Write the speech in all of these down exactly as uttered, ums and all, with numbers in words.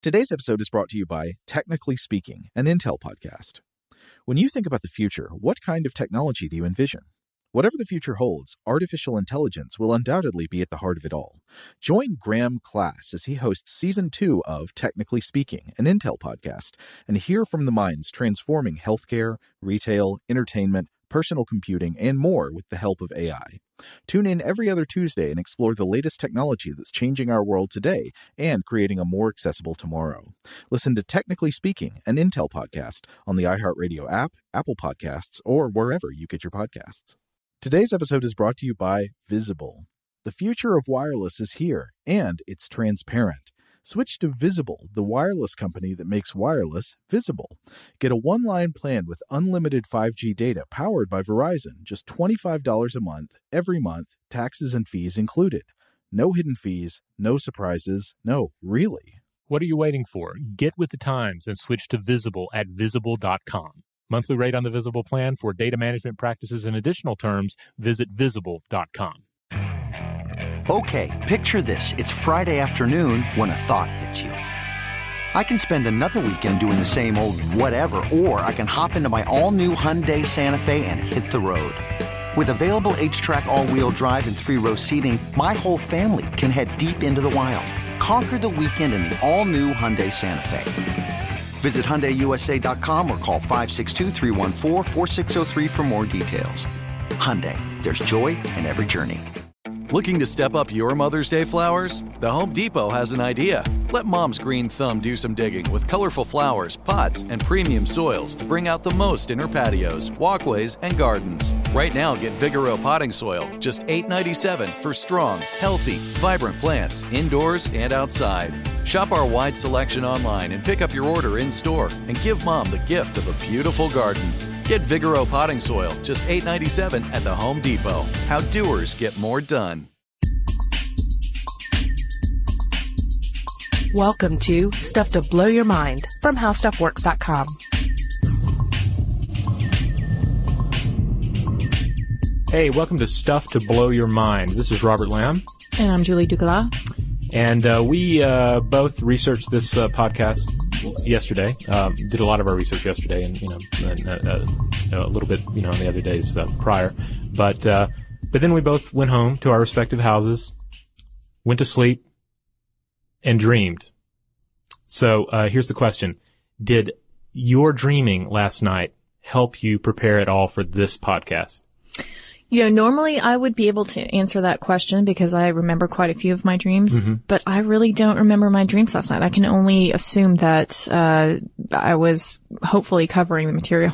Today's episode is brought to you by Technically Speaking, an Intel podcast. When you think about the future, what kind of technology do you envision? Whatever the future holds, artificial intelligence will undoubtedly be at the heart of it all. Join Graham Class as he hosts Season two of Technically Speaking, an Intel podcast, and hear from the minds transforming healthcare, retail, entertainment, personal computing, and more with the help of A I. Tune in every other Tuesday and explore the latest technology that's changing our world today and creating a more accessible tomorrow. Listen to Technically Speaking, an Intel podcast on the iHeartRadio app, Apple Podcasts, or wherever you get your podcasts. Today's episode is brought to you by Visible. The future of wireless is here, and it's transparent. Switch to Visible, the wireless company that makes wireless visible. Get a one-line plan with unlimited five G data powered by Verizon, just twenty-five dollars a month, every month, taxes and fees included. No hidden fees, no surprises, no, really. What are you waiting for? Get with the times and switch to Visible at visible dot com. Monthly rate on the Visible plan for data management practices and additional terms, visit visible dot com. Okay, picture this. It's Friday afternoon when a thought hits you. I can spend another weekend doing the same old whatever, or I can hop into my all-new Hyundai Santa Fe and hit the road. With available H-Track all-wheel drive and three-row seating, my whole family can head deep into the wild. Conquer the weekend in the all-new Hyundai Santa Fe. Visit Hyundai U S A dot com or call five six two, three one four, four six zero three for more details. Hyundai, there's joy in every journey. Looking to step up your Mother's Day flowers? The Home Depot has an idea. Let Mom's green thumb do some digging with colorful flowers, pots, and premium soils to bring out the most in her patios, walkways, and gardens. Right now, get Vigoro potting soil, just eight ninety-seven for strong, healthy, vibrant plants indoors and outside. Shop our wide selection online and pick up your order in-store and give Mom the gift of a beautiful garden. Get Vigoro potting soil, just eight ninety-seven at the Home Depot. How doers get more done. Welcome to Stuff to Blow Your Mind from how stuff works dot com. Hey, welcome to Stuff to Blow Your Mind. This is Robert Lamb. And I'm Julie Ducala. And uh, we uh, both researched this uh, podcast yesterday. Um, did a lot of our research yesterday, and you know, and, uh, uh, a little bit, you know, on the other days uh, prior. But uh, but then we both went home to our respective houses, went to sleep, and dreamed. So uh, here's the question: did your dreaming last night help you prepare at all for this podcast? You know, normally I would be able to answer that question because I remember quite a few of my dreams, mm-hmm. but I really don't remember my dreams last night. I can only assume that uh I was hopefully covering the material.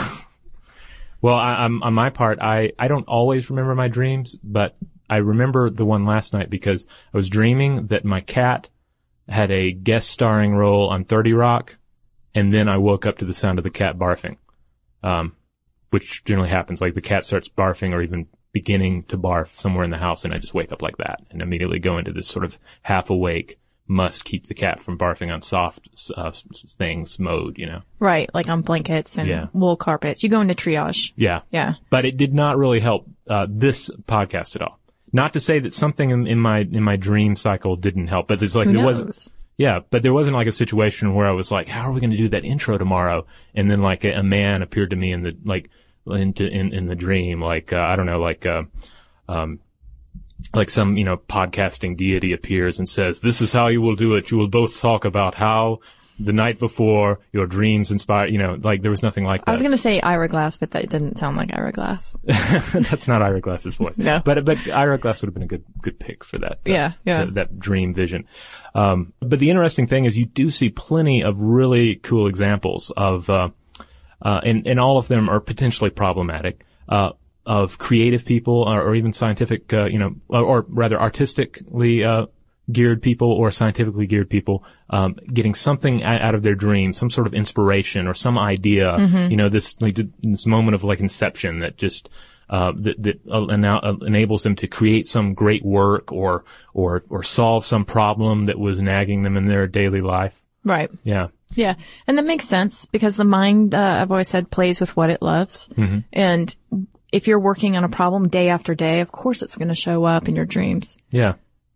Well, I, I'm, on my part, I, I don't always remember my dreams, but I remember the one last night because I was dreaming that my cat had a guest starring role on thirty Rock, and then I woke up to the sound of the cat barfing. Um which generally happens, like the cat starts barfing or even beginning to barf somewhere in the house, and I just wake up like that and immediately go into this sort of half-awake, must keep the cat from barfing on soft uh, things mode, you know? Right, like on blankets and yeah. wool carpets. You go into triage. Yeah. Yeah. But it did not really help uh, this podcast at all. Not to say that something in, in my in my dream cycle didn't help, but there's like Who there knows? wasn't. Yeah, but there wasn't like a situation where I was like, how are we going to do that intro tomorrow? And then like a, a man appeared to me in the, like, into, in, in the dream, like, uh, I don't know, like, uh, um, like some, you know, podcasting deity appears and says, this is how you will do it. You will both talk about how the night before your dreams inspire, you know, like there was nothing like that. I was going to say Ira Glass, but that didn't sound like Ira Glass. That's not Ira Glass's voice. No. But, but Ira Glass would have been a good, good pick for that. Uh, yeah, yeah. That, that dream vision. Um, but the interesting thing is you do see plenty of really cool examples of, uh, uh, and, and all of them are potentially problematic, uh, of creative people or, or even scientific, uh, you know, or, or rather artistically, uh, geared people or scientifically geared people, um, getting something out of their dream, some sort of inspiration or some idea, mm-hmm. you know, this, like, this moment of like inception that just, uh, that, that uh, uh, enables them to create some great work or, or, or solve some problem that was nagging them in their daily life. Right. Yeah. Yeah. And that makes sense because the mind, uh, I've always said, plays with what it loves. Mm-hmm. And if you're working on a problem day after day, of course it's going to show up in your dreams. Yeah.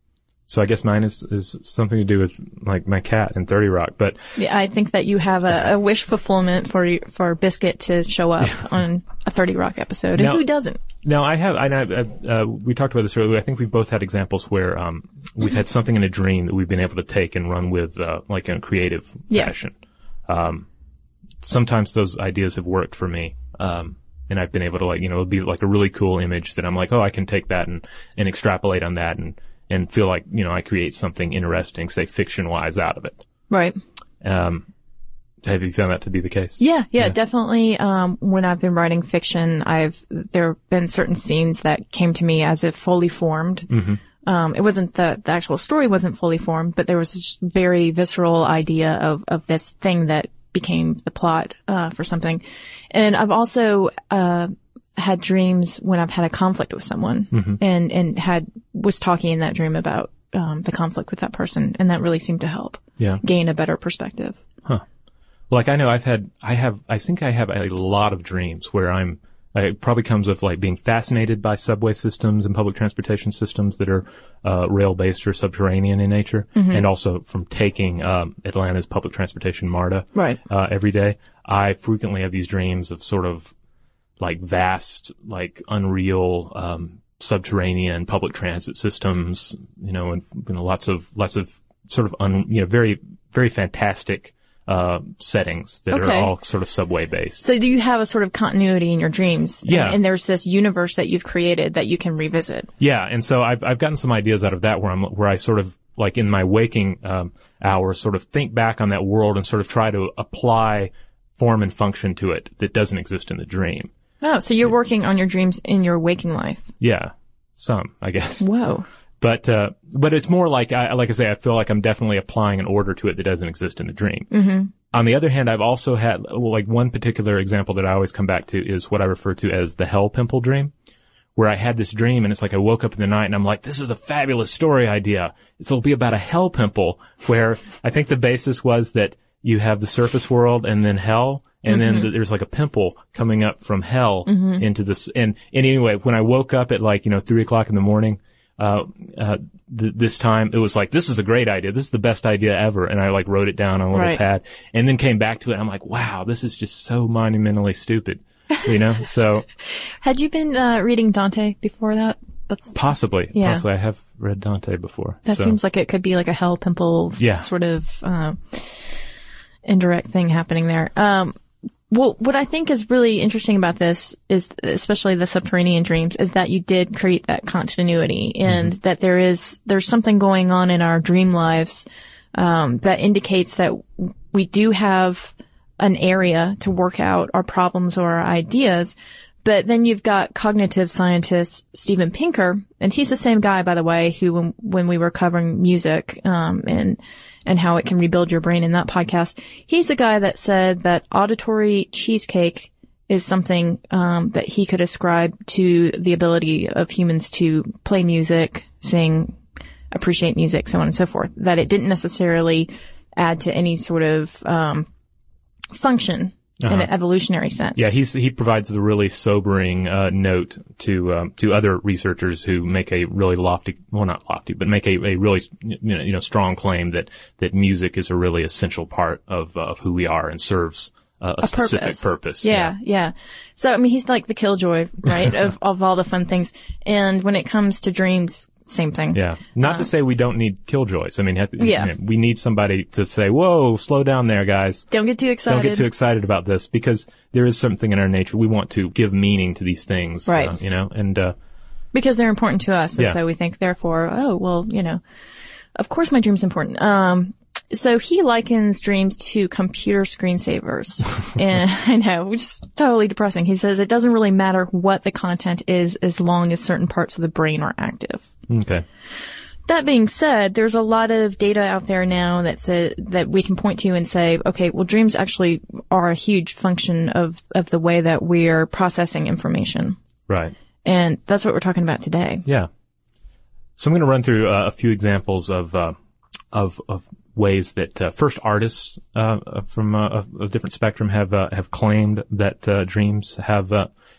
So I guess mine is, is something to do with like my cat and thirty Rock, but yeah, I think that you have a, a wish fulfillment for for Biscuit to show up on a thirty Rock episode, and now, who doesn't? No, I have. I, I uh, we talked about this earlier. I think we've both had examples where um we've had something in a dream that we've been able to take and run with, uh, like in a creative yeah. fashion. Um, sometimes those ideas have worked for me. Um, and I've been able to like, you know, it'll be like a really cool image that I'm like, oh, I can take that and and extrapolate on that and. and feel like, you know, I create something interesting, say fiction-wise, out of it. Right. Um, have you found that to be the case? Yeah, yeah, yeah. definitely. Um, when I've been writing fiction, I've, there have been certain scenes that came to me as if fully formed. Mm-hmm. Um, it wasn't the, the actual story wasn't fully formed, but there was this very visceral idea of, of this thing that became the plot, uh, for something. And I've also, uh, had dreams when I've had a conflict with someone mm-hmm. and, and had, was talking in that dream about, um, the conflict with that person. And that really seemed to help yeah. gain a better perspective. Huh. Like I know I've had, I have, I think I have a lot of dreams where I'm, it probably comes with like being fascinated by subway systems and public transportation systems that are, uh, rail-based or subterranean in nature. Mm-hmm. And also from taking, um, Atlanta's public transportation MARTA. Right. Uh, every day. I frequently have these dreams of sort of, like vast, like unreal, um, subterranean public transit systems, you know, and you know, lots of, lots of sort of un, you know, very, very fantastic, uh, settings that okay. are all sort of subway based. So do you have a sort of continuity in your dreams? Yeah. And, and there's this universe that you've created that you can revisit. Yeah. And so I've, I've gotten some ideas out of that where I'm, where I sort of like in my waking, um, hours sort of think back on that world and sort of try to apply form and function to it that doesn't exist in the dream. Oh, so you're working on your dreams in your waking life. Yeah. Some, I guess. Whoa. But, uh, but it's more like, I, like I say, I feel like I'm definitely applying an order to it that doesn't exist in the dream. Mm-hmm. On the other hand, I've also had, well, like one particular example that I always come back to is what I refer to as the hell pimple dream, where I had this dream and it's like I woke up in the night and I'm like, this is a fabulous story idea. It'll be about a hell pimple where I think the basis was that you have the surface world and then hell. And mm-hmm. then there's like a pimple coming up from hell mm-hmm. into this. And, and anyway, when I woke up at like, you know, three o'clock in the morning, uh, uh, th- this time it was like, this is a great idea. This is the best idea ever. And I like wrote it down on a little right. pad and then came back to it. And I'm like, wow, this is just so monumentally stupid, you know? So. Had you been, uh, reading Dante before that? That's possibly. Yeah. Possibly. I have read Dante before. That so. seems like it could be like a hell pimple yeah. sort of, uh, indirect thing happening there. Um, Well, what I think is really interesting about this is, especially the subterranean dreams, is that you did create that continuity and mm-hmm. that there is, there's something going on in our dream lives, um, that indicates that we do have an area to work out our problems or our ideas. But then you've got cognitive scientist Steven Pinker, and he's the same guy, by the way, who when, when we were covering music, um, and, and how it can rebuild your brain in that podcast, he's the guy that said that auditory cheesecake is something, um, that he could ascribe to the ability of humans to play music, sing, appreciate music, so on and so forth. That it didn't necessarily add to any sort of, um, function. Uh-huh. In an evolutionary sense. Yeah, he's, he provides the really sobering, uh, note to, um, to other researchers who make a really lofty, well not lofty, but make a, a really, you know, you know, strong claim that, that music is a really essential part of, uh, of who we are and serves uh, a, a specific purpose. purpose. Yeah, yeah, yeah. So, I mean, he's like the killjoy, right, of, of all the fun things. And when it comes to dreams, same thing. Yeah. Not uh, to say we don't need killjoys. I mean, have, yeah. you know, we need somebody to say, whoa, slow down there, guys. Don't get too excited. Don't get too excited about this because there is something in our nature. We want to give meaning to these things. Right. Uh, you know, and, uh, because they're important to us. And yeah. so we think, therefore, oh, well, you know, of course my dream's important. Um, so he likens dreams to computer screensavers. And I know, which is totally depressing. He says it doesn't really matter what the content is as long as certain parts of the brain are active. Okay. That being said, there's a lot of data out there now that say, that we can point to and say, okay, well, dreams actually are a huge function of, of the way that we're processing information. Right. And that's what we're talking about today. Yeah. So I'm going to run through uh, a few examples of, uh, of, of ways that, uh, first artists, uh, from, uh, of, of different spectrum have, uh, have claimed that, uh, dreams have, uh,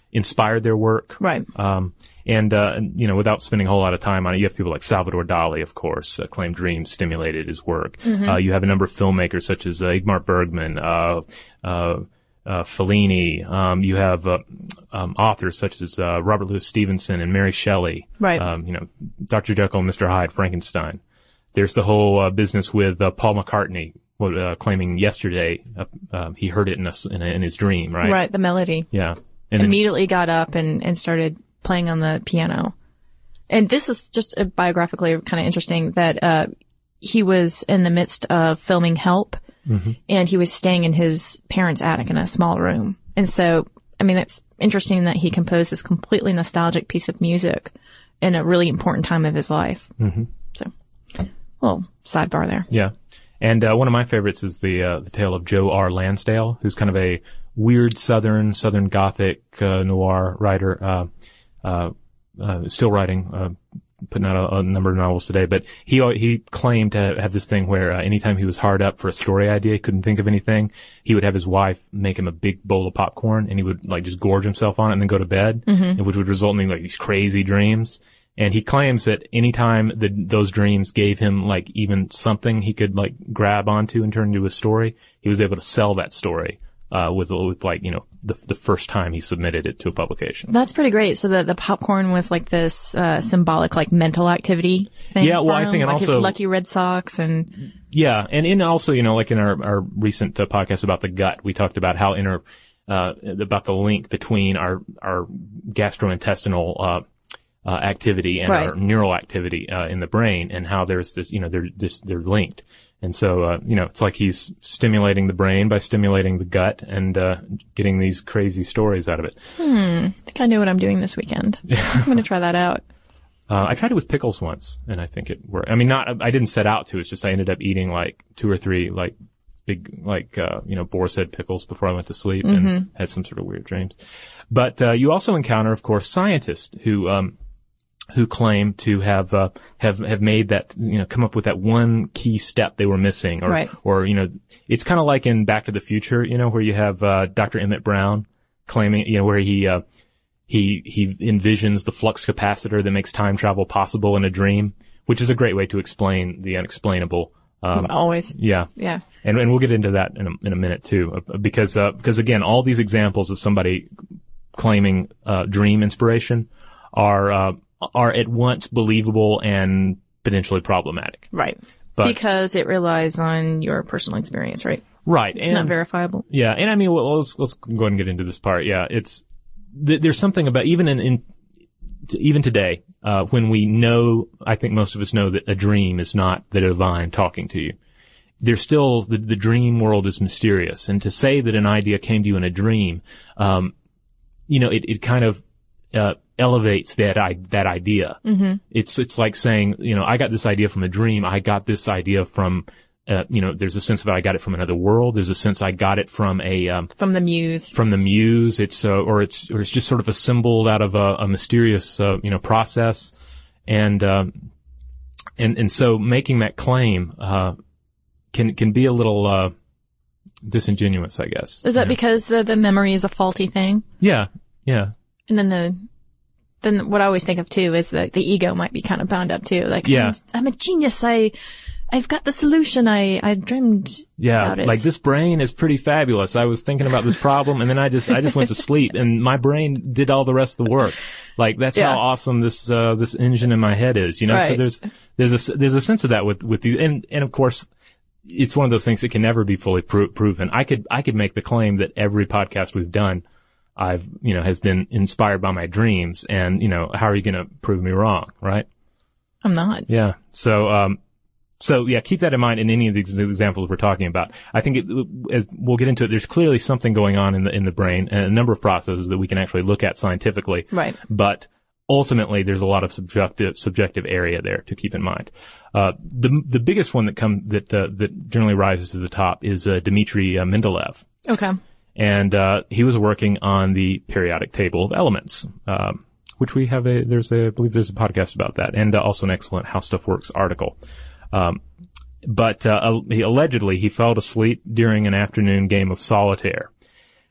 inspired their work. Right. Um, and, uh, and, you know, without spending a whole lot of time on it, you have people like Salvador Dali, of course, uh, claimed dreams stimulated his work. Mm-hmm. Uh, you have a number of filmmakers such as uh, Ingmar Bergman, uh, uh, uh, Fellini. Um, you have, uh, um, authors such as, uh, Robert Louis Stevenson and Mary Shelley. Right. Um, you know, Doctor Jekyll and Mister Hyde, Frankenstein. There's the whole, uh, business with, uh, Paul McCartney, uh, claiming yesterday, uh, uh, he heard it in, a, in, a, in his dream, right? Right, the melody. Yeah. And Immediately then, got up and, and started playing on the piano. And this is just uh, biographically kind of interesting that, uh, he was in the midst of filming Help. Mm-hmm. And he was staying in his parents' attic in a small room. And so, I mean, it's interesting that he composed this completely nostalgic piece of music in a really important time of his life. Mm-hmm. So, little sidebar there. Yeah. And, uh, one of my favorites is the, uh, the tale of Joe R. Lansdale, who's kind of a weird Southern, Southern Gothic, uh, noir writer, uh, uh, uh, still writing, uh, putting out a, a number of novels today, but he he claimed to have this thing where uh, anytime he was hard up for a story idea, he couldn't think of anything, he would have his wife make him a big bowl of popcorn, and he would like just gorge himself on it and then go to bed, mm-hmm. which would result in like these crazy dreams. And he claims that anytime that those dreams gave him like even something he could like grab onto and turn into a story, he was able to sell that story. Uh, with, with like, you know, the, the first time he submitted it to a publication. That's pretty great. So the, the popcorn was like this, uh, symbolic, like mental activity thing. Yeah, well, I think, and like also. His Lucky Red Sox and. Yeah, and in also, you know, like in our, our recent uh, podcast about the gut, we talked about how inner, uh, about the link between our, our gastrointestinal, uh, uh, activity and right. our neural activity, uh, in the brain, and how there's this, you know, they're, this, they're linked. And so, uh, you know, it's like he's stimulating the brain by stimulating the gut and, uh, getting these crazy stories out of it. Hmm. I think I know what I'm doing this weekend. I'm going to try that out. Uh, I tried it with pickles once, and I think it worked. I mean, not, I didn't set out to. It's just I ended up eating like two or three, like, big, like, uh, you know, boar's head pickles before I went to sleep mm-hmm. and had some sort of weird dreams. But, uh, you also encounter, of course, scientists who, um, who claim to have, uh, have, have made that, you know, come up with that one key step they were missing. Or, right. or, you know, it's kind of like in Back to the Future, you know, where you have, uh, Doctor Emmett Brown claiming, you know, where he, uh, he, he envisions the flux capacitor that makes time travel possible in a dream, which is a great way to explain the unexplainable. Um, Always. Yeah. Yeah. And, and we'll get into that in a, in a minute too, because, uh, because again, all these examples of somebody claiming, uh, dream inspiration are, uh, are at once believable and potentially problematic. Right. But, because it relies on your personal experience, right? Right. It's and, not verifiable. Yeah. And I mean, well, let's, let's go ahead and get into this part. Yeah. It's, th- there's something about, even in, in t- even today, uh, when we know, I think most of us know that a dream is not the divine talking to you. There's still, the, the dream world is mysterious. And to say that an idea came to you in a dream, um, you know, it, it kind of, uh, elevates that I, that idea. Mm-hmm. It's, it's like saying, you know, I got this idea from a dream. I got this idea from, uh, you know, there's a sense of it, I got it from another world. There's a sense I got it from a, um, from the muse. From the muse. It's, uh, or it's, or it's just sort of assembled out of a, a mysterious, uh, you know, process. And, um, and, and so making that claim, uh, can, can be a little, uh, disingenuous, I guess. Is that you know? Because the, the memory is a faulty thing? Yeah. Yeah. And then the, then what I always think of too is that the ego might be kind of bound up too. Like, yeah. I'm, I'm a genius. I, I've got the solution. I, I dreamed yeah, about it. Like this brain is pretty fabulous. I was thinking about this problem and then I just, I just went to sleep and my brain did all the rest of the work. Like that's yeah. how awesome this, uh, this engine in my head is, you know? Right. So there's, there's a, there's a sense of that with, with these, and, and of course, it's one of those things that can never be fully pro- proven. I could, I could make the claim that every podcast we've done, I've, you know, has been inspired by my dreams. And, you know, how are you going to prove me wrong? Right? I'm not. Yeah. So, um, so yeah, keep that in mind in any of these examples we're talking about. I think it, as we'll get into it, there's clearly something going on in the, in the brain and a number of processes that we can actually look at scientifically. Right. But ultimately there's a lot of subjective, subjective area there to keep in mind. Uh, the, the biggest one that come, that, uh, that generally rises to the top is, uh, Dmitry uh, Mendeleev. Okay. And, uh, he was working on the periodic table of elements, um, which we have a, there's a, I believe there's a podcast about that, and uh, also an excellent How Stuff Works article. Um, but, uh, he allegedly he fell asleep during an afternoon game of solitaire.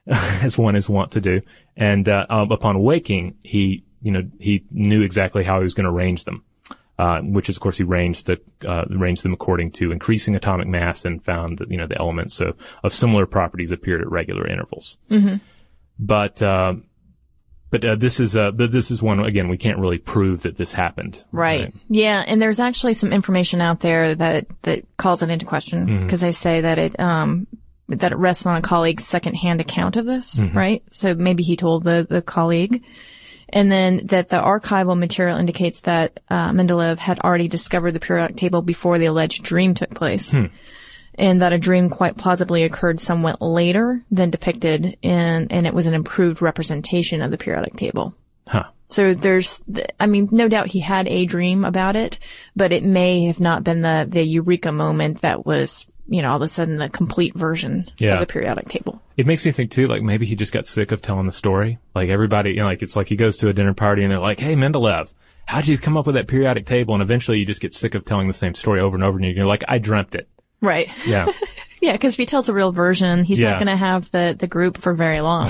as one is wont to do. And uh, um, upon waking, he, you know, he knew exactly how he was going to arrange them, uh, which is, of course, he arranged the uh, arranged them according to increasing atomic mass, and found that, you know, the elements of, of similar properties appeared at regular intervals. Mm-hmm. But uh, but uh, this is uh, but this is one, again, we can't really prove that this happened. Right. right. Yeah, and there's actually some information out there that that calls it into question, because mm-hmm. they say that it um. that it rests on a colleague's second-hand account of this, mm-hmm. right? So maybe he told the, the colleague. And then that the archival material indicates that uh, Mendeleev had already discovered the periodic table before the alleged dream took place. Hmm. And that a dream quite plausibly occurred somewhat later than depicted, in, and it was an improved representation of the periodic table. Huh. So there's, I mean, no doubt he had a dream about it, but it may have not been the, the eureka moment that was, you know, all of a sudden the complete version yeah. of the periodic table. It makes me think too, like maybe he just got sick of telling the story. Like everybody, you know, like it's like he goes to a dinner party and they're like, "Hey, Mendeleev, how'd you come up with that periodic table?" And eventually you just get sick of telling the same story over and over, and you're like, "I dreamt it." Right. Yeah. Yeah, because if he tells a real version, he's yeah. not going to have the, the group for very long.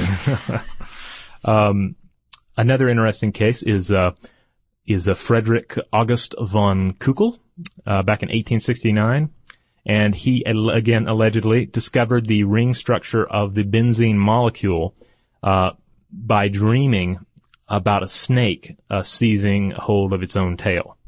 um, another interesting case is, uh, is, uh, Frederick August von Kuckel, uh, back in eighteen sixty-nine. And he, again, allegedly discovered the ring structure of the benzene molecule, uh, by dreaming about a snake, uh, seizing hold of its own tail.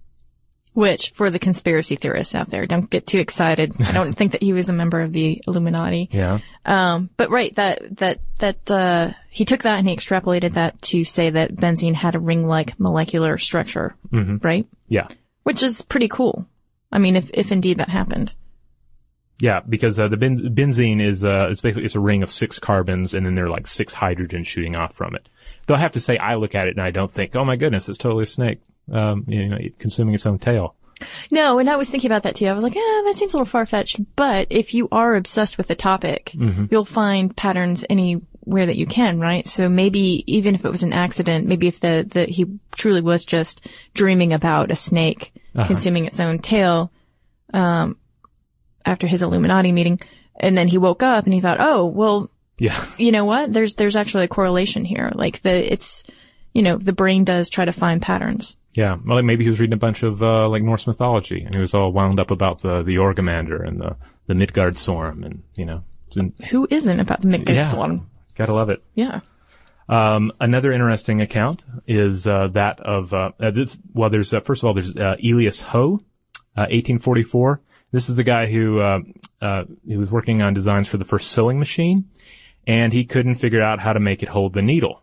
Which, for the conspiracy theorists out there, don't get too excited. I don't think that he was a member of the Illuminati. Yeah. Um, but right, that, that, that, uh, he took that and he extrapolated that to say that benzene had a ring-like molecular structure. Mm-hmm. Right? Yeah. Which is pretty cool. I mean, if, if indeed that happened. Yeah, because, uh, the benz- benzene is, uh, it's basically, it's a ring of six carbons, and then there are like six hydrogens shooting off from it. Though I have to say, I look at it and I don't think, oh my goodness, it's totally a snake, um, you know, consuming its own tail. No, and I was thinking about that too. I was like, eh, that seems a little far-fetched. But if you are obsessed with the topic, mm-hmm. you'll find patterns anywhere that you can, right? So maybe even if it was an accident, maybe if the, the, he truly was just dreaming about a snake uh-huh. consuming its own tail, um, after his Illuminati meeting, and then he woke up and he thought, oh, well, yeah, you know what? There's, there's actually a correlation here. Like the, it's, you know, the brain does try to find patterns. Yeah. Well, like maybe he was reading a bunch of, uh, like Norse mythology, and he was all wound up about the, the Orgamander and the, the Midgardsorm, and, you know. And, who isn't about the Midgardsorm? Yeah. Gotta love it. Yeah. Um, another interesting account is, uh, that of, uh, uh this, well, there's, uh, first of all, there's, uh, Elias Howe, uh, eighteen forty-four. This is the guy who, uh, uh, he was working on designs for the first sewing machine, and he couldn't figure out how to make it hold the needle.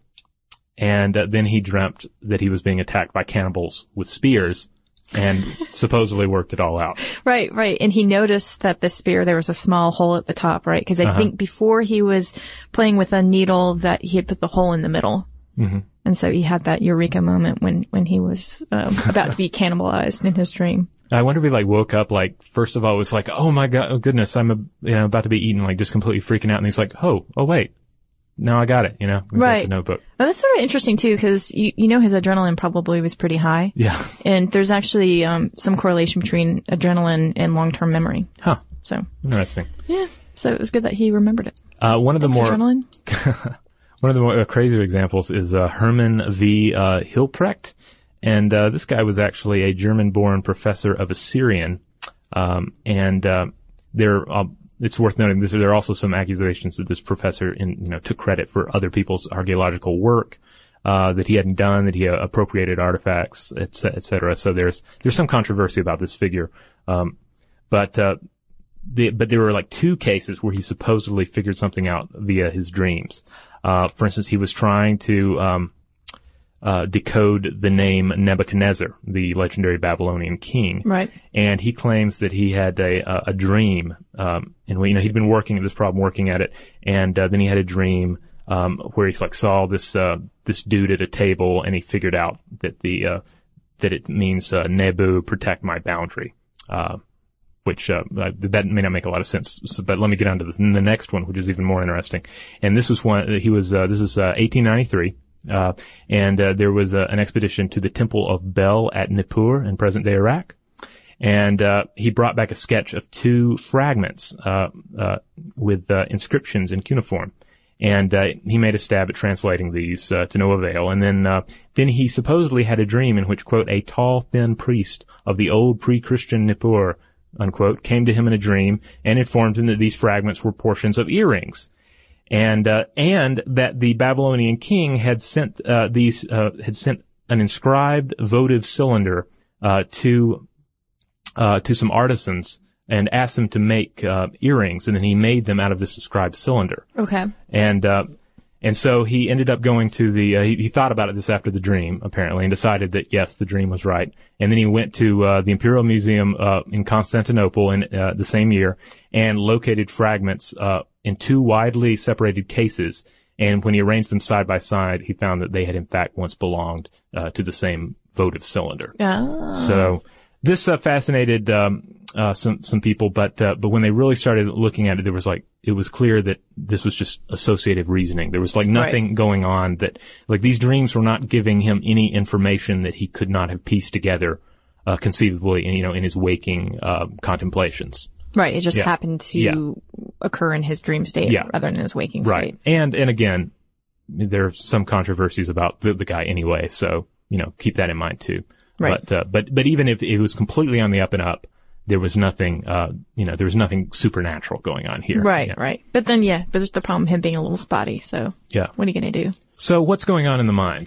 And uh, then he dreamt that he was being attacked by cannibals with spears, and supposedly worked it all out. Right, right. And he noticed that the spear, there was a small hole at the top, right? Because I uh-huh. think before he was playing with a needle that he had put the hole in the middle. Mm-hmm. And so he had that eureka moment when, when he was um, about to be cannibalized in his dream. I wonder if he like woke up, like, first of all, was like, oh my god, oh goodness, I'm a, you know, about to be eaten, like just completely freaking out. And he's like, oh, oh wait, now I got it, you know, right. That's a notebook. Well, that's sort of interesting too, because you, you know, his adrenaline probably was pretty high. Yeah. And there's actually, um, some correlation between adrenaline and long-term memory. Huh. So. Interesting. Yeah. So it was good that he remembered it. Uh, one of the Thanks, more, adrenaline. One of the more uh, crazier examples is, uh, Hermann V. Uh, Hilprecht. And, uh, this guy was actually a German-born professor of Assyrian. Um, and, uh, there, uh, it's worth noting this, there are also some accusations that this professor, in, you know, took credit for other people's archaeological work, uh, that he hadn't done, that he uh, appropriated artifacts, et cetera. So there's, there's some controversy about this figure. Um, but, uh, the, but there were like two cases where he supposedly figured something out via his dreams. Uh, for instance, he was trying to, um, Uh, decode the name Nebuchadnezzar, the legendary Babylonian king. Right. And he claims that he had a, a, a dream, um, and you know, he'd been working at this problem, working at it, and, uh, then he had a dream, um, where he like saw this, uh, this dude at a table, and he figured out that the, uh, that it means, uh, Nebu, protect my boundary. Uh, which, uh, that may not make a lot of sense, so, but let me get on to the, the next one, which is even more interesting. And this was one, he was, uh, this is, uh, eighteen ninety-three. Uh, and, uh, there was uh, an expedition to the Temple of Bel at Nippur in present-day Iraq. And, uh, he brought back a sketch of two fragments, uh, uh, with, uh, inscriptions in cuneiform. And uh, he made a stab at translating these uh, to no avail. And then uh, then he supposedly had a dream in which, quote, a tall, thin priest of the old pre-Christian Nippur, unquote, came to him in a dream and informed him that these fragments were portions of earrings. And uh, and that the Babylonian king had sent uh, these uh, had sent an inscribed votive cylinder uh, to uh, to some artisans and asked them to make uh, earrings, and then he made them out of this inscribed cylinder. Okay. And uh, and so he ended up going to the. Uh, he, he thought about it this after the dream, apparently, and decided that yes, the dream was right. And then he went to uh, the Imperial Museum uh, in Constantinople in uh, the same year and located fragments uh, in two widely separated cases. And when he arranged them side by side, he found that they had in fact once belonged uh, to the same votive cylinder. Oh. So this uh, fascinated um, uh, some some people, but uh, but when they really started looking at it, there was like it was clear that this was just associative reasoning. There was like nothing right. going on that like these dreams were not giving him any information that he could not have pieced together uh, conceivably, in, you know, in his waking uh, contemplations. Right. It just yeah. happened to yeah. occur in his dream state yeah. rather than his waking right. state. And and again, there are some controversies about the, the guy anyway, so you know keep that in mind too. Right. But uh, but but even if it was completely on the up and up, there was nothing, uh, you know, there was nothing supernatural going on here. Right, yeah. right. But then, yeah, but there's the problem of him being a little spotty. So, yeah. What are you going to do? So, what's going on in the mind?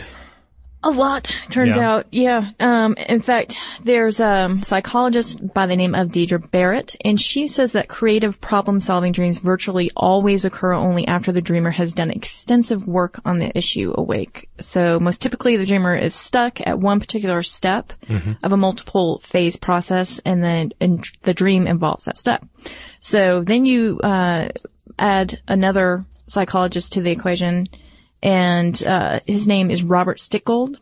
A lot, turns Yeah. out. Yeah. Um, in fact, there's a psychologist by the name of Deidre Barrett, and she says that creative problem-solving dreams virtually always occur only after the dreamer has done extensive work on the issue awake. So most typically, the dreamer is stuck at one particular step mm-hmm. of a multiple phase process, and then and the dream involves that step. So then you uh add another psychologist to the equation, and uh his name is Robert Stickgold.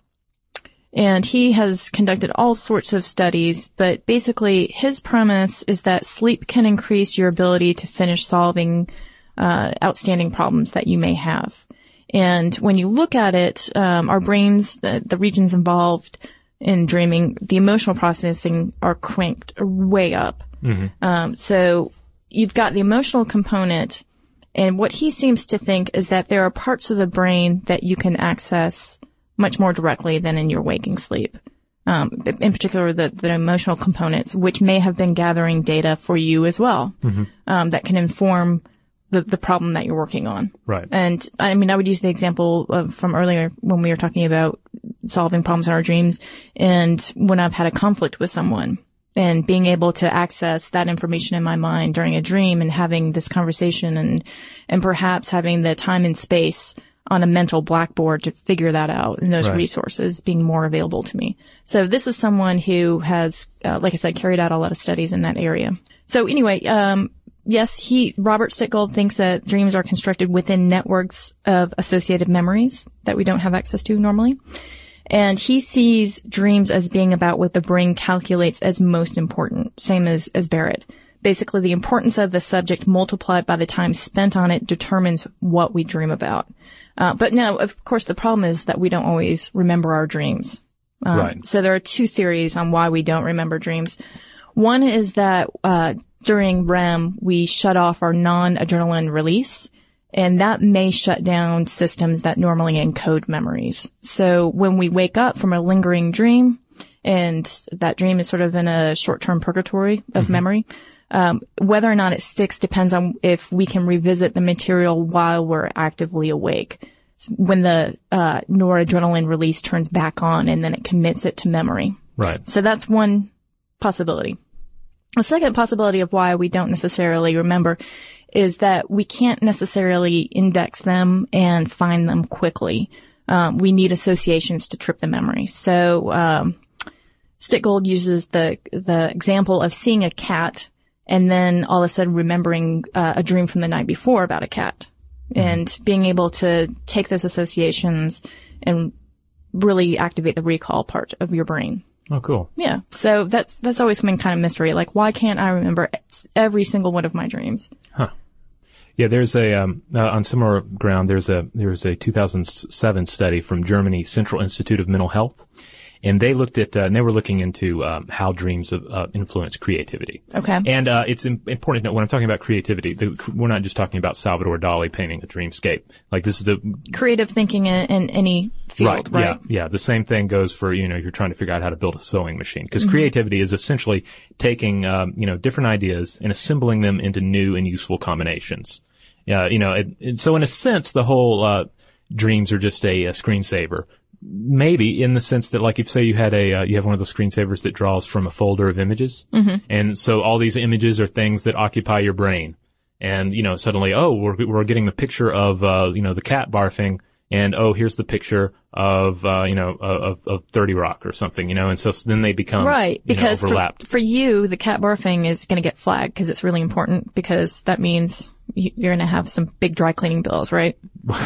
And he has conducted all sorts of studies, but basically his premise is that sleep can increase your ability to finish solving uh outstanding problems that you may have. And when you look at it, um our brains, the, the regions involved in dreaming, the emotional processing are cranked way up. Mm-hmm. Um so you've got the emotional component, and what he seems to think is that there are parts of the brain that you can access much more directly than in your waking sleep. Um, in particular, the, the emotional components, which may have been gathering data for you as well, mm-hmm. um, that can inform the, the problem that you're working on. Right. And I mean, I would use the example of, from earlier when we were talking about solving problems in our dreams, and when I've had a conflict with someone, and being able to access that information in my mind during a dream and having this conversation, and and perhaps having the time and space on a mental blackboard to figure that out, and those right. resources being more available to me. So this is someone who has, uh, like I said, carried out a lot of studies in that area. So anyway, um, yes, he, Robert Stickgold thinks that dreams are constructed within networks of associated memories that we don't have access to normally. And he sees dreams as being about what the brain calculates as most important, same as, as Barrett. Basically, the importance of the subject multiplied by the time spent on it determines what we dream about. Uh, but now, of course, the problem is that we don't always remember our dreams. Um, right. So there are two theories on why we don't remember dreams. One is that uh during R E M, we shut off our non-adrenaline release, and that may shut down systems that normally encode memories. So when we wake up from a lingering dream, and that dream is sort of in a short-term purgatory of mm-hmm. memory, um, whether or not it sticks depends on if we can revisit the material while we're actively awake. When the uh noradrenaline release turns back on, and then it commits it to memory. Right. So that's one possibility. The second possibility of why we don't necessarily remember is that we can't necessarily index them and find them quickly. Um, we need associations to trip the memory. So, um, Stickgold uses the, the example of seeing a cat and then all of a sudden remembering uh, a dream from the night before about a cat, mm-hmm. and being able to take those associations and really activate the recall part of your brain. Oh, cool. Yeah. So that's, that's always been kind of mystery. Like, why can't I remember every single one of my dreams? Huh. Yeah, there's a, um, uh, on similar ground, there's a, there's a two thousand seven study from Germany's Central Institute of Mental Health. and they looked at, uh, and they were looking into um, how dreams uh, influence creativity. Okay. And uh, it's im- important to know when I'm talking about creativity, the, we're not just talking about Salvador Dali painting a dreamscape. Like this is the creative thinking in, in any field, right? right? Yeah, yeah. The same thing goes for, you know, you're trying to figure out how to build a sewing machine, because mm-hmm. creativity is essentially taking, um, you know, different ideas and assembling them into new and useful combinations. Yeah, uh, you know, it, it, so in a sense, the whole uh, dreams are just a, a screensaver. Maybe in the sense that, like, if say you had a, uh, you have one of those screensavers that draws from a folder of images, mm-hmm. and so all these images are things that occupy your brain, and you know, suddenly, oh, we're we're getting the picture of, uh, you know, the cat barfing, and oh, here's the picture of, uh, you know, of of thirty Rock or something, you know, and so then they become right because you know, overlapped. For, for you, the cat barfing is going to get flagged because it's really important, because that means you're going to have some big dry cleaning bills, right?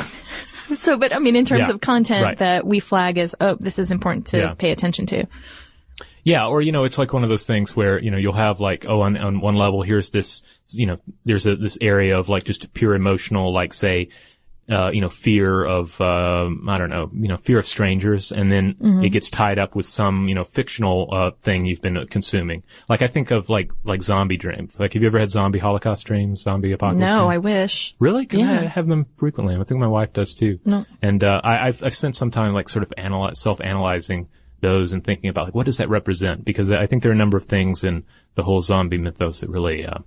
So, but I mean, in terms yeah, of content right. that we flag as, oh, this is important to yeah. pay attention to. Yeah, or, you know, it's like one of those things where, you know, you'll have like, oh, on, on one level, here's this, you know, there's a, this area of like just pure emotional, like say, uh, you know, fear of, um, I don't know, you know, fear of strangers, and then mm-hmm. it gets tied up with some, you know, fictional, uh, thing you've been consuming. Like, I think of like, like zombie dreams. Like, have you ever had zombie Holocaust dreams, zombie apocalypse No, dreams? I wish. Really? 'Cause yeah. I have them frequently. I think my wife does too. No. And, uh, I, I've, I've spent some time like sort of analyze, self-analyzing those and thinking about like, what does that represent? Because I think there are a number of things in the whole zombie mythos that really, uh,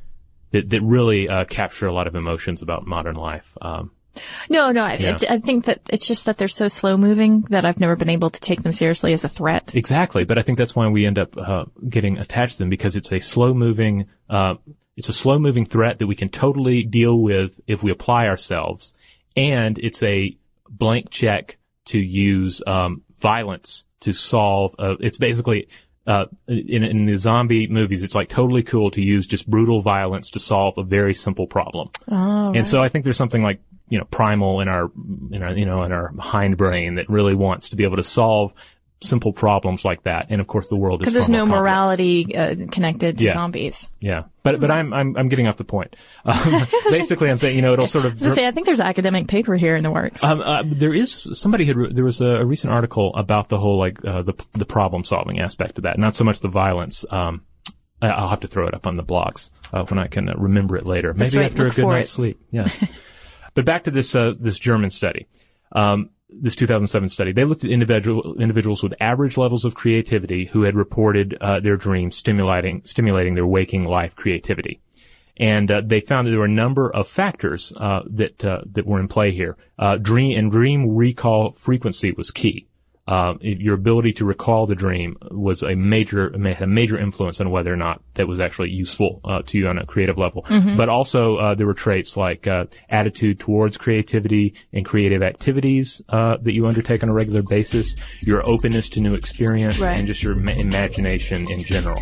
that, that really, uh, capture a lot of emotions about modern life. Um, No, no, I, yeah. I think that it's just that they're so slow moving that I've never been able to take them seriously as a threat. Exactly. But I think that's why we end up, uh, getting attached to them, because it's a slow moving, uh, it's a slow moving threat that we can totally deal with if we apply ourselves. And it's a blank check to use, um, violence to solve, uh, it's basically, uh, in, in the zombie movies, it's like totally cool to use just brutal violence to solve a very simple problem. Oh, and right. so I think there's something like, you know, primal in our, in our, you know, in our hindbrain that really wants to be able to solve simple problems like that. And of course the world is because there's far no more morality uh, connected to yeah. zombies. Yeah. But, but I'm, I'm, I'm getting off the point. Um, basically I'm saying, you know, it'll sort of. I, say, I think there's academic paper here in the works. Um, uh, there is, somebody had, there was a, a recent article about the whole, like, uh, the, the problem solving aspect of that. Not so much the violence. Um, I'll have to throw it up on the blogs, uh, when I can uh, remember it later. Maybe right. after Look a good night's it. sleep. Yeah. But back to this, uh, this German study. Um, this two thousand seven study. They looked at individual, individuals with average levels of creativity who had reported, uh, their dreams stimulating, stimulating their waking life creativity. And, uh, they found that there were a number of factors, uh, that, uh, that were in play here. Uh, dream and dream recall frequency was key. Uh, your ability to recall the dream was a major, had a major influence on whether or not that was actually useful, uh, to you on a creative level. Mm-hmm. But also, uh, there were traits like, uh, attitude towards creativity and creative activities, uh, that you undertake on a regular basis, your openness to new experience, right. and just your ma- imagination in general.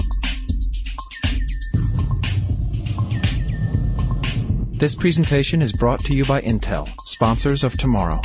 This presentation is brought to you by Intel, sponsors of tomorrow.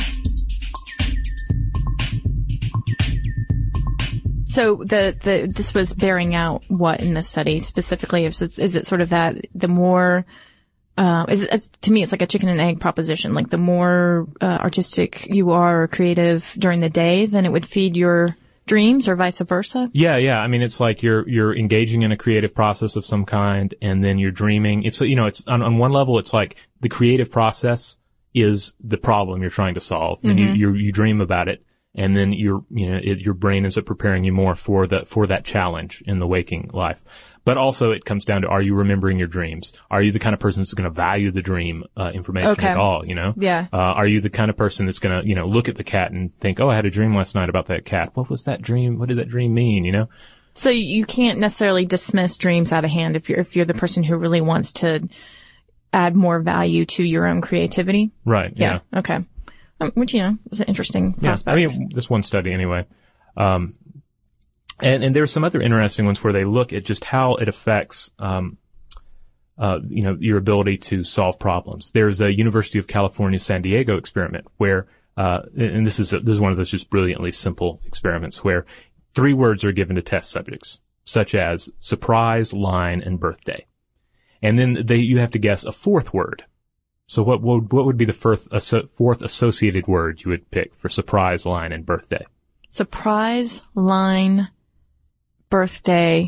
So the, the, this was bearing out what in this study specifically? Is it, is it sort of that the more, uh, is it, it's, to me, it's like a chicken and egg proposition. Like the more, uh, artistic you are or creative during the day, then it would feed your dreams, or vice versa? Yeah, yeah. I mean, it's like you're, you're engaging in a creative process of some kind, and then you're dreaming. It's, you know, it's on, on one level, it's like the creative process is the problem you're trying to solve, and mm-hmm. you, you, you dream about it. And then your, you know, it, your brain ends up preparing you more for the, for that challenge in the waking life. But also it comes down to, are you remembering your dreams? Are you the kind of person that's going to value the dream, uh, information okay. at all, you know? Yeah. Uh, are you the kind of person that's going to, you know, look at the cat and think, oh, I had a dream last night about that cat. What was that dream? What did that dream mean, you know? So you can't necessarily dismiss dreams out of hand if you're, if you're the person who really wants to add more value to your own creativity. Right. Yeah. yeah. Okay. Um, which, you know, is an interesting yeah, prospect. I mean, this one study anyway. Um, and, and there are some other interesting ones where they look at just how it affects, um, uh, you know, your ability to solve problems. There's a University of California, San Diego experiment where, uh, and this is, a, this is one of those just brilliantly simple experiments where three words are given to test subjects, such as surprise, line, and birthday. And then they, you have to guess a fourth word. So what would, what would be the fourth, fourth associated word you would pick for surprise, line, and birthday? surprise line birthday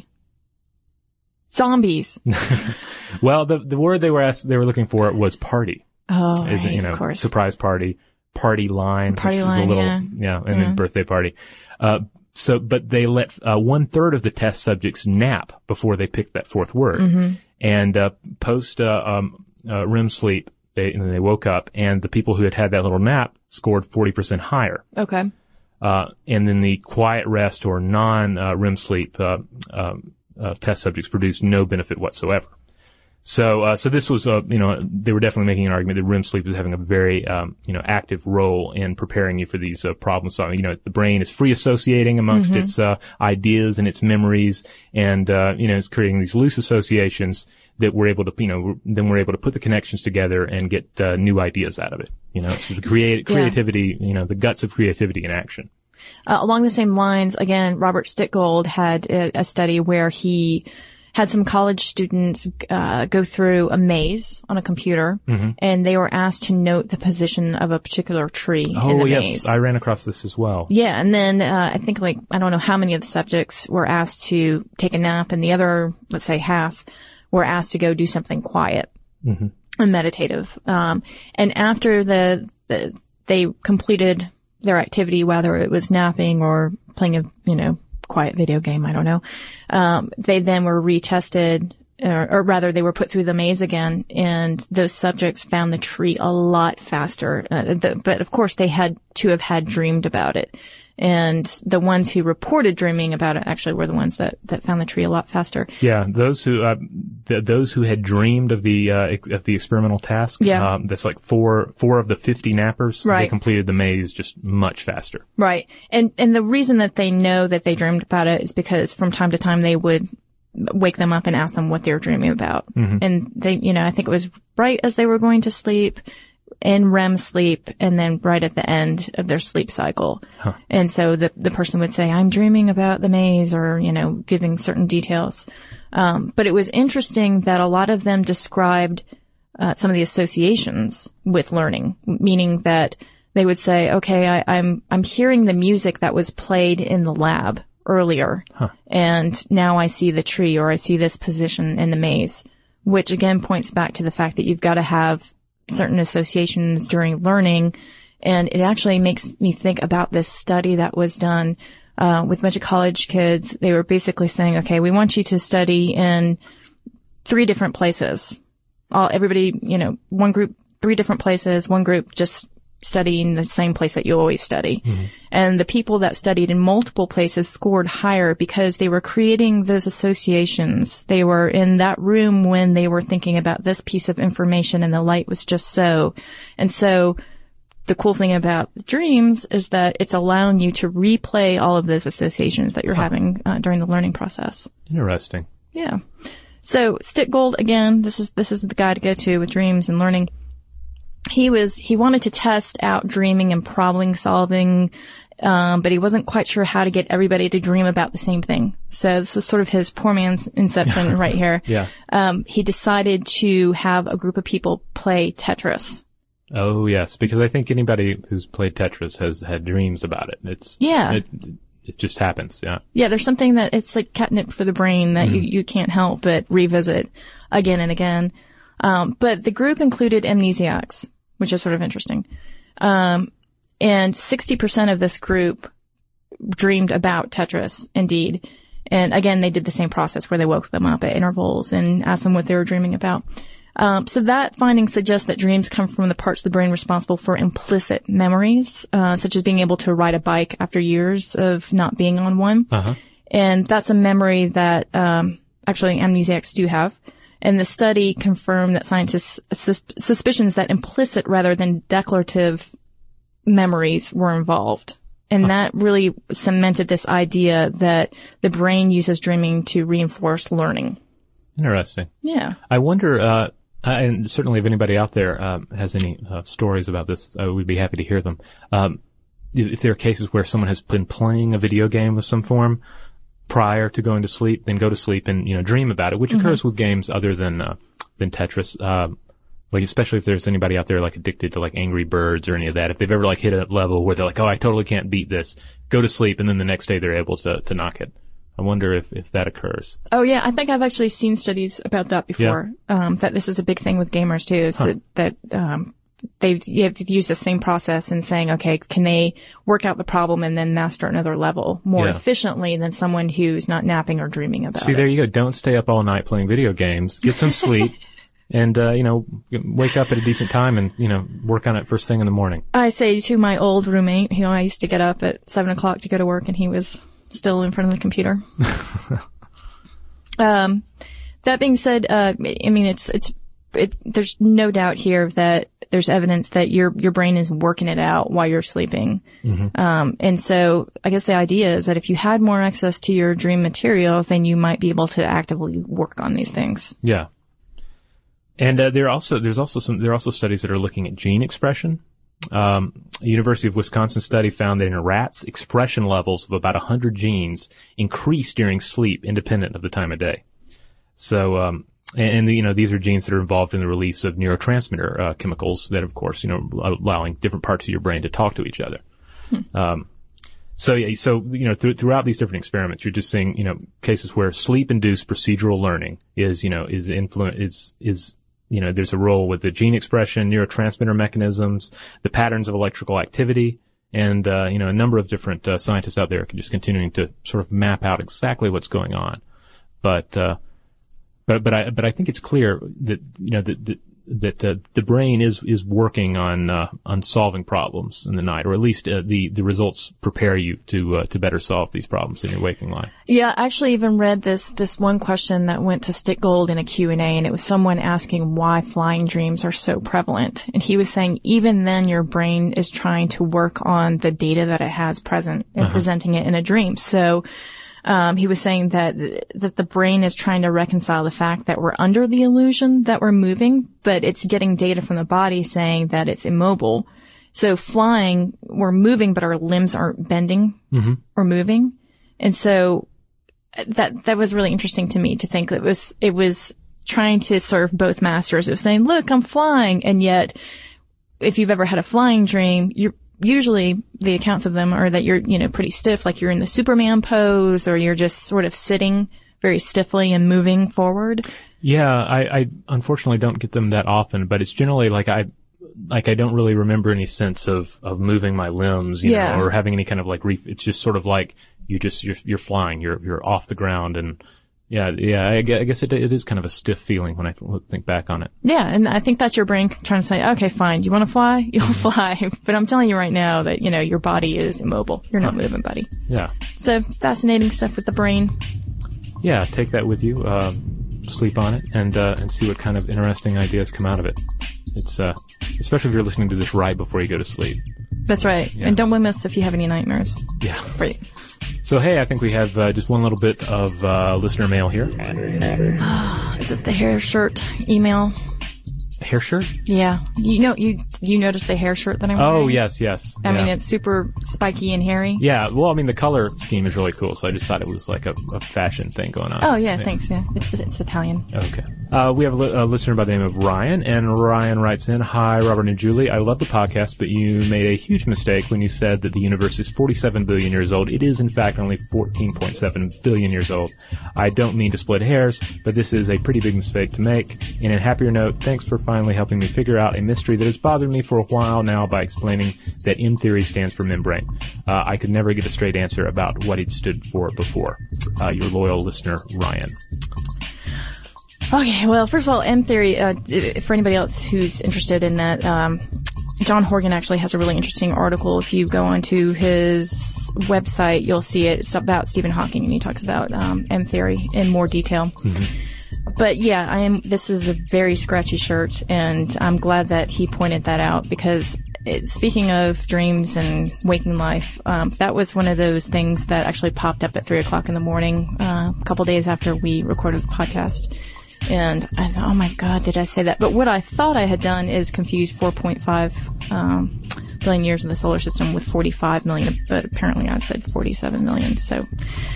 zombies. Well, the the word they were asked, they were looking for was party. Oh, Is right, you know, of course. surprise party, party line, Party which is line, a little, yeah. yeah, and Yeah. then birthday party. Uh, so, but they let uh, one third of the test subjects nap before they picked that fourth word, Mm-hmm. and uh, post uh, um, uh, R E M sleep, they and they woke up, and the people who had had that little nap scored forty percent higher. Okay. Uh, and then the quiet rest or non uh, R E M sleep uh, um, uh, test subjects produced no benefit whatsoever. So, uh, so this was, uh, you know, they were definitely making an argument that R E M sleep is having a very, um, you know, active role in preparing you for these uh, problem solving. You know, the brain is free associating amongst Mm-hmm. its uh, ideas and its memories, and uh, you know, it's creating these loose associations that we're able to, you know, then we're able to put the connections together and get uh, new ideas out of it. You know, it's the create Yeah. creativity, you know, the guts of creativity in action. Uh, along the same lines, again, Robert Stickgold had a, a study where he had some college students uh, go through a maze on a computer, Mm-hmm. and they were asked to note the position of a particular tree in Oh, the yes. maze. I ran across this as well. Yeah, and then uh, I think like I don't know how many of the subjects were asked to take a nap, and the other, let's say half, were asked to go do something quiet Mm-hmm. and meditative. Um, and after the, the they completed their activity, whether it was napping or playing a you know quiet video game, I don't know. Um, they then were retested, or, or rather, they were put through the maze again, and those subjects found the tree a lot faster. Uh, the, but of course, they had to have had dreamed about it. And the ones who reported dreaming about it actually were the ones that, that found the tree a lot faster. Yeah, those who uh, th- those who had dreamed of the uh, ex- of the experimental task. Yeah. um, that's like four four of the fifty nappers. They Right. completed the maze just much faster. Right. And, and the reason that they know that they dreamed about it is because from time to time they would wake them up and ask them what they were dreaming about. Mm-hmm. And they, you know, I think it was right as they were going to sleep, in R E M sleep, and then right at the end of their sleep cycle. Huh. And so the, the person would say, I'm dreaming about the maze, or, you know, giving certain details. Um, but it was interesting that a lot of them described uh, some of the associations with learning, meaning that they would say, okay, I, I'm, I'm hearing the music that was played in the lab earlier, Huh. and now I see the tree, or I see this position in the maze, which again points back to the fact that you've got to have certain associations during learning. And it actually makes me think about this study that was done uh, with a bunch of college kids. They were basically saying, okay, we want you to study in three different places. All, everybody, you know, one group, three different places, one group just studying the same place that you always study. Mm-hmm. And the people that studied in multiple places scored higher because they were creating those associations. They were in that room when they were thinking about this piece of information, and the light was just so. And so the cool thing about dreams is that it's allowing you to replay all of those associations that you're huh. having uh, during the learning process. Interesting. Yeah. So Stickgold, again, this is, this is the guy to go to with dreams and learning. He was, he wanted to test out dreaming and problem solving, um, but he wasn't quite sure how to get everybody to dream about the same thing. So this is sort of his poor man's inception right here. Yeah. Um, he decided to have a group of people play Tetris. Oh, yes, because I think anybody who's played Tetris has had dreams about it. It's, yeah. It, it just happens, yeah. Yeah, there's something that, it's like catnip for the brain that mm. you, you can't help but revisit again and again. Um, but the group included amnesiacs, which is sort of interesting. Um, and sixty percent of this group dreamed about Tetris, indeed. And again, they did the same process where they woke them up at intervals and asked them what they were dreaming about. Um, so that finding suggests that dreams come from the parts of the brain responsible for implicit memories, uh, such as being able to ride a bike after years of not being on one. Uh-huh. And that's a memory that, um, actually amnesiacs do have. And the study confirmed that scientists' sus- suspicions that implicit rather than declarative memories were involved. And huh. that really cemented this idea that the brain uses dreaming to reinforce learning. Interesting. Yeah. I wonder, uh, and certainly if anybody out there um, has any uh, stories about this, uh, we'd be happy to hear them. Um, if there are cases where someone has been playing a video game of some form prior to going to sleep, then go to sleep and, you know, dream about it, which mm-hmm. occurs with games other than, uh, than Tetris. Uh, Like, especially if there's anybody out there, like, addicted to, like, Angry Birds or any of that. If they've ever, like, hit a level where they're like, oh, I totally can't beat this, go to sleep, and then the next day they're able to, to knock it. I wonder if, if that occurs. Oh, yeah. I think I've actually seen studies about that before, yeah. um, that this is a big thing with gamers, too, is huh. that, that um, they've you have to use the same process in saying, okay, can they work out the problem and then master another level more yeah. efficiently than someone who's not napping or dreaming about See, it? See, there you go. Don't stay up all night playing video games. Get some sleep. And, uh, you know, wake up at a decent time and, you know, work on it first thing in the morning. I say to my old roommate, you know, I used to get up at seven o'clock to go to work and he was still in front of the computer. um, that being said, uh, I mean, it's, it's, it, there's no doubt here that there's evidence that your, your brain is working it out while you're sleeping. Mm-hmm. Um, and so I guess the idea is that if you had more access to your dream material, then you might be able to actively work on these things. Yeah. And uh, there are also there's also some there are also studies that are looking at gene expression. Um, a University of Wisconsin study found that in rats, expression levels of about one hundred genes increase during sleep, independent of the time of day. So, um, and, and you know these are genes that are involved in the release of neurotransmitter uh, chemicals that, of course, you know, allowing different parts of your brain to talk to each other. Hmm. Um, so, yeah, so you know, th- throughout these different experiments, you're just seeing, you know, cases where sleep-induced procedural learning is, you know, is influ- is is You know, there's a role with the gene expression, neurotransmitter mechanisms, the patterns of electrical activity, and, uh, you know, a number of different uh, scientists out there are just continuing to sort of map out exactly what's going on. But, uh, but, but I, but I think it's clear that, you know, that, that, that uh, the brain is, is working on, uh, on solving problems in the night, or at least uh, the, the results prepare you to, uh, to better solve these problems in your waking life. Yeah, I actually even read this, this one question that went to Stick Gold in a Q and A, and it was someone asking why flying dreams are so prevalent. And he was saying even then your brain is trying to work on the data that it has present and uh-huh. presenting it in a dream. So, Um, he was saying that, that the brain is trying to reconcile the fact that we're under the illusion that we're moving, but it's getting data from the body saying that it's immobile. So flying, we're moving, but our limbs aren't bending mm-hmm. or moving. And so that, that was really interesting to me to think that it was, it was trying to serve both masters of saying, look, I'm flying. And yet, if you've ever had a flying dream, you're, usually the accounts of them are that you're, you know, pretty stiff, like you're in the Superman pose, or you're just sort of sitting very stiffly and moving forward. Yeah, I, I unfortunately don't get them that often, but it's generally like I, like I don't really remember any sense of, of moving my limbs, you yeah. know, or having any kind of like ref- it's just sort of like you just, you're, you're flying, you're, you're off the ground, and Yeah, yeah, I guess it, it is kind of a stiff feeling when I think back on it. Yeah, and I think that's your brain trying to say, okay, fine, you want to fly? You'll fly. But I'm telling you right now that, you know, your body is immobile. You're not moving, buddy. Yeah. So, fascinating stuff with the brain. Yeah, take that with you, uh, sleep on it, and, uh, and see what kind of interesting ideas come out of it. It's, uh, especially if you're listening to this right before you go to sleep. That's right. Yeah. And don't blame us if you have any nightmares. Yeah. Right. So, hey, I think we have uh, just one little bit of uh, listener mail here. Is this the hair shirt email? Hair shirt? Yeah. You know, you you noticed the hair shirt that I'm wearing? Oh, yes, yes. I yeah. mean, it's super spiky and hairy. Yeah, well, I mean, the color scheme is really cool, so I just thought it was like a, a fashion thing going on. Oh, yeah, yeah. thanks. Yeah, it's, it's Italian. Okay. Uh, we have a, li- a listener by the name of Ryan, and Ryan writes in, Hi, Robert and Julie. I love the podcast, but you made a huge mistake when you said that the universe is forty-seven billion years old. It is, in fact, only fourteen point seven billion years old. I don't mean to split hairs, but this is a pretty big mistake to make. In a happier note, thanks for finally helping me figure out a mystery that has bothered me for a while now by explaining that M theory stands for membrane. Uh, I could never get a straight answer about what it stood for before. Uh, your loyal listener, Ryan. Okay, well, first of all, M theory, uh, for anybody else who's interested in that, um, John Horgan actually has a really interesting article. If you go onto his website, you'll see it. It's about Stephen Hawking, and he talks about um, M theory in more detail. Mm-hmm. But yeah, I am. This is a very scratchy shirt, and I'm glad that he pointed that out, because it, speaking of dreams and waking life, um, that was one of those things that actually popped up at three o'clock in the morning uh, a couple days after we recorded the podcast. And I thought, oh my God, did I say that? But what I thought I had done is confuse four point five um, billion years of the solar system with forty-five million, but apparently I said forty-seven million. So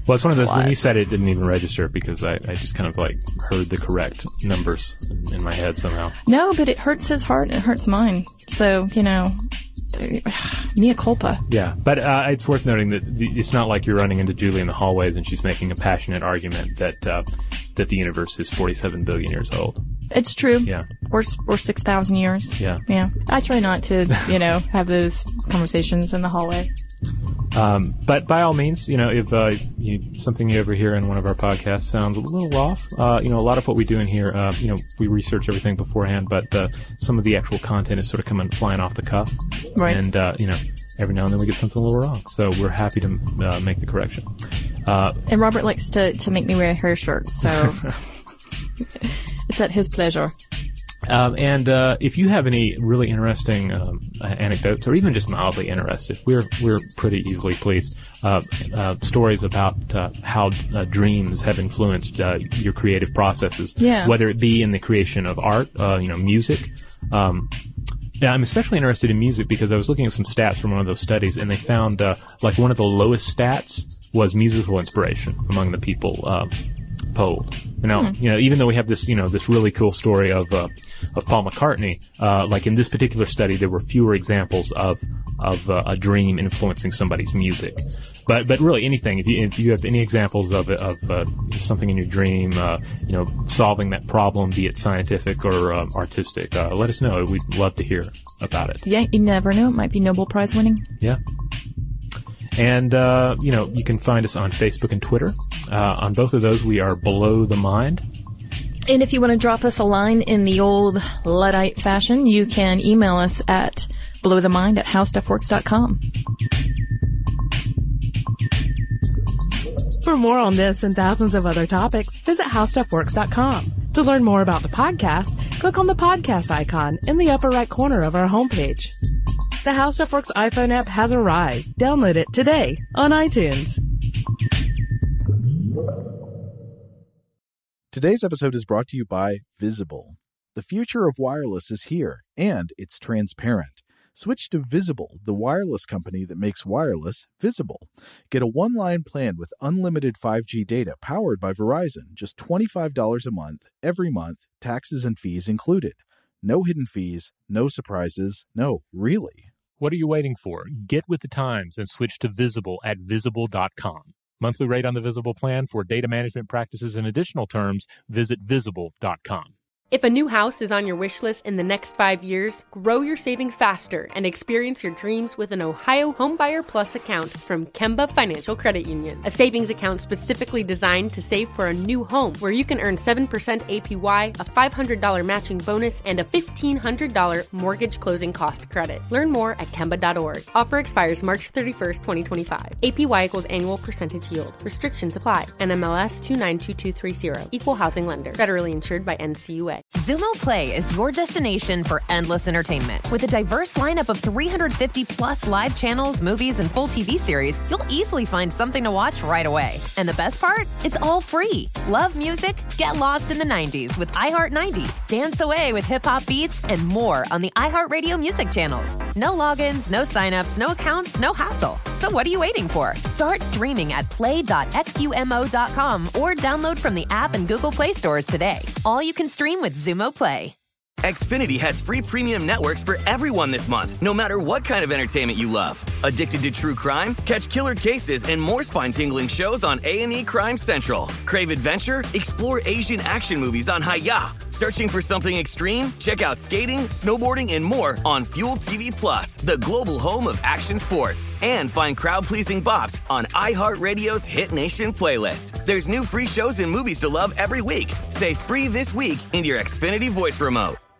Well, it's one of those, What? when you said it, it didn't even register because I, I just kind of like heard the correct numbers in my head somehow. No, but it hurts his heart and it hurts mine. So, you know, mea culpa. Yeah, but uh, it's worth noting that the, it's not like you're running into Julie in the hallways and she's making a passionate argument that uh, that the universe is forty-seven billion years old. It's true. Yeah. Or, or six thousand years. Yeah. Yeah. I try not to, you know, have those conversations in the hallway. Um, but by all means, you know, if uh, you, something you ever hear in one of our podcasts sounds a little off, uh, you know, a lot of what we do in here, uh, you know, we research everything beforehand, but uh, some of the actual content is sort of coming flying off the cuff. Right. And, uh, you know, every now and then we get something a little wrong. So we're happy to uh, make the correction. Uh, And Robert likes to, to make me wear a hair shirt, so it's at his pleasure. Um, and uh, if you have any really interesting um, anecdotes, or even just mildly interested, we're we're pretty easily pleased. Uh, uh, stories about uh, how uh, dreams have influenced uh, your creative processes, Yeah. whether it be in the creation of art, uh, you know, music. Um, yeah, I'm especially interested in music because I was looking at some stats from one of those studies, and they found uh, like one of the lowest stats was musical inspiration among the people uh, polled. You know, Hmm. you know, even though we have this, you know, this really cool story of uh, of Paul McCartney, uh, like in this particular study, there were fewer examples of of uh, a dream influencing somebody's music. But but really, anything. If you if you have any examples of of uh, something in your dream, uh, you know, solving that problem, be it scientific or uh, artistic, uh, let us know. We'd love to hear about it. Yeah, you never know. It might be Nobel Prize winning. Yeah. And, uh, you know, you can find us on Facebook and Twitter. Uh, on both of those, we are Below the Mind. And if you want to drop us a line in the old Luddite fashion, you can email us at belowthemind at howstuffworks dot com. For more on this and thousands of other topics, visit how stuff works dot com. To learn more about the podcast, click on the podcast icon in the upper right corner of our homepage. The How Stuff Works iPhone app has arrived. Download it today on iTunes. Today's episode is brought to you by Visible. The future of wireless is here, and it's transparent. Switch to Visible, the wireless company that makes wireless visible. Get a one-line plan with unlimited five G data powered by Verizon, just twenty-five dollars a month, every month, taxes and fees included. No hidden fees, no surprises, no, really. What are you waiting for? Get with the times and switch to Visible at visible dot com. Monthly rate on the Visible plan for data management practices and additional terms, visit visible dot com. If a new house is on your wish list in the next five years, grow your savings faster and experience your dreams with an Ohio Homebuyer Plus account from Kemba Financial Credit Union. A savings account specifically designed to save for a new home where you can earn seven percent A P Y, a five hundred dollars matching bonus, and a fifteen hundred dollars mortgage closing cost credit. Learn more at Kemba dot org. Offer expires March thirty-first, twenty twenty-five. A P Y equals annual percentage yield. Restrictions apply. N M L S two nine two two three zero. Equal housing lender. Federally insured by N C U A. Xumo Play is your destination for endless entertainment. With a diverse lineup of three hundred fifty plus live channels, movies, and full T V series, you'll easily find something to watch right away. And the best part? It's all free. Love music? Get lost in the nineties with iHeart nineties. Dance away with hip-hop beats and more on the iHeartRadio music channels. No logins, no signups, no accounts, no hassle. So what are you waiting for? Start streaming at play dot xumo dot com or download from the app and Google Play stores today. All you can stream with Xumo Play. Xfinity has free premium networks for everyone this month, no matter what kind of entertainment you love. Addicted to true crime? Catch killer cases and more spine-tingling shows on A and E Crime Central. Crave adventure? Explore Asian action movies on Hi-Ya. Searching for something extreme? Check out skating, snowboarding, and more on Fuel T V Plus, the global home of action sports. And find crowd-pleasing bops on iHeartRadio's Hit Nation playlist. There's new free shows and movies to love every week. Say free this week in your Xfinity voice remote.